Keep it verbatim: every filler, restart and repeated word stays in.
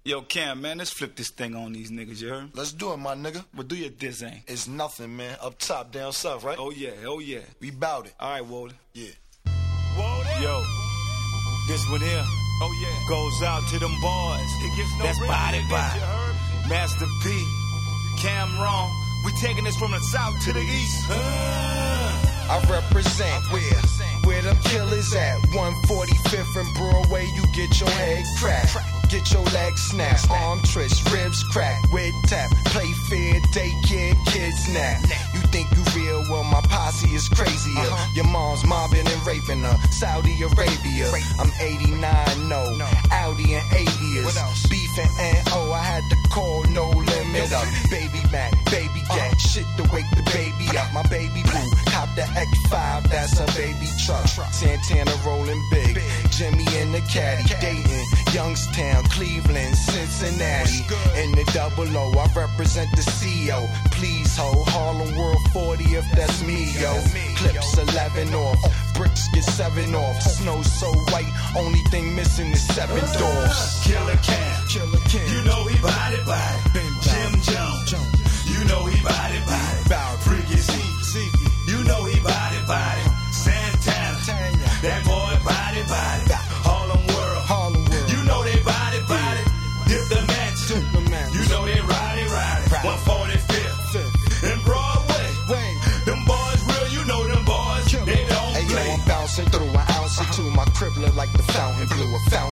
Yo, Cam, man, let's flip this thing on these niggas, you heard? Let's do it, my nigga. Well, do your diss, ain't? It's nothing, man. Up top, down south, right? Oh, yeah, oh, yeah. We bout it. All right, Walter. Yeah. Walter. Yo, this one here Oh, yeah. goes out to them boys. It gets no That's realer body than this, body. you heard? Master P, Cameron. We taking this from the south to the east. I represent where, where them killers at. one forty-fifth and Broadway, you get your head cracked. Get your legs snapped, arm twist, ribs crack, wig tap, play fair, daycare, kids nap. You think you real? Well, my posse is crazier. Uh-huh. Your mom's mobbing and raping her, Saudi Arabia. I'm eighty-nine, no, Audi and Avias. Beefing and oh, I had to call no limit up. Baby Mac, baby Gat, shit to wake the baby up. My baby boo, cop the X five, that's a baby truck. Santana rolling big, Jimmy in the caddy, Dayton, Youngstown, Cleveland, Cincinnati. In the double O, I represent the C O. Please ho, Harlem World forty if that's me, yo. Clips eleven off, bricks get seven off. Snow so white, only thing missing is seven doors. Killer Cam, Killer Cam, you know he body body. Jim Jones, you know he body body. Freaky Zeke, you know he body body. Santana, that boy body body. Harlem World, Harlem World, you know they body body. Dip the mansion, you know they ride ride. one forty-fifth and Broadway. Them boys real, you know them boys. They don't hey, play. yo, I'm bouncing through an ounce or two. My crib look like the fountain blue, a fountain.